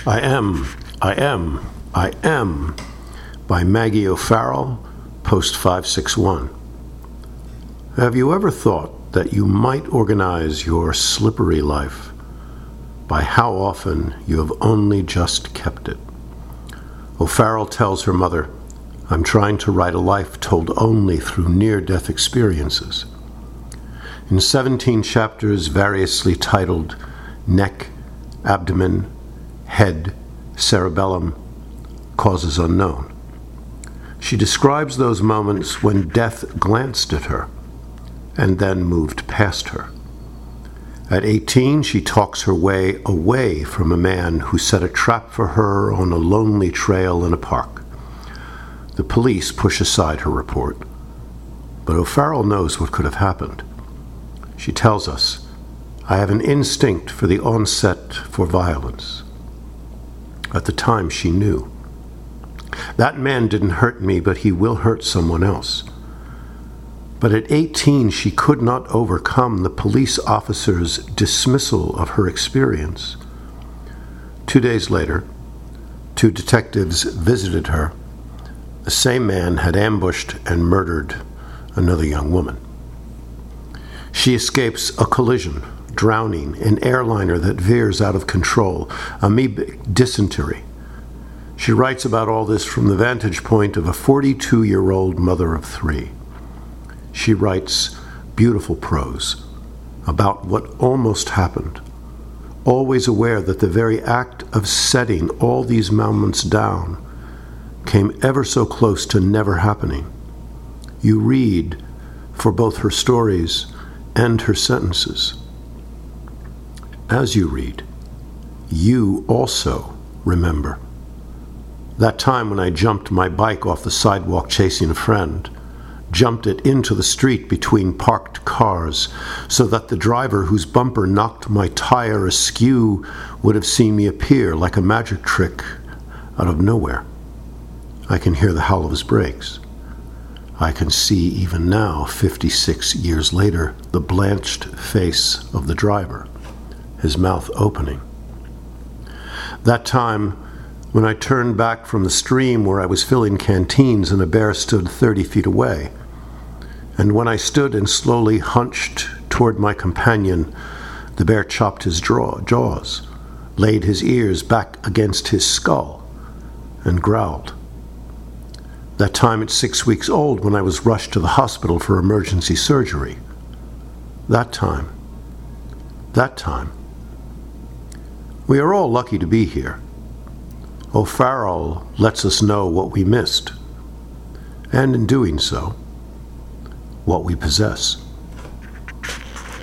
I Am, I Am, I Am by Maggie O'Farrell, post 561. Have you ever thought that you might organize your slippery life by how often you have only just kept it? O'Farrell tells her mother, "I'm trying to write a life told only through near-death experiences." In 17 chapters variously titled Neck, Abdomen, Head, Cerebellum, Causes Unknown, she describes those moments when death glanced at her and then moved past her. At 18, she talks her way away from a man who set a trap for her on a lonely trail in a park. The police push aside her report, but O'Farrell knows what could have happened. She tells us, "I have an instinct for the onset for violence." At the time, she knew. That man didn't hurt me, but he will hurt someone else. But at 18, she could not overcome the police officer's dismissal of her experience. 2 days later, 2 detectives visited her. The same man had ambushed and murdered another young woman. She escapes a collision, drowning, an airliner that veers out of control, amoebic dysentery. She writes about all this from the vantage point of a 42-year-old mother of 3. She writes beautiful prose about what almost happened, always aware that the very act of setting all these moments down came ever so close to never happening. You read for both her stories and her sentences. As you read, you also remember. That time when I jumped my bike off the sidewalk chasing a friend, jumped it into the street between parked cars so that the driver whose bumper knocked my tire askew would have seen me appear like a magic trick out of nowhere. I can hear the howl of his brakes. I can see even now, 56 years later, the blanched face of the driver, his mouth opening. That time when I turned back from the stream where I was filling canteens and a bear stood 30 feet away, and when I stood and slowly hunched toward my companion, the bear chopped his jaws, laid his ears back against his skull, and growled. That time at 6 weeks old when I was rushed to the hospital for emergency surgery. That time. We are all lucky to be here. O'Farrell lets us know what we missed, and in doing so, what we possess.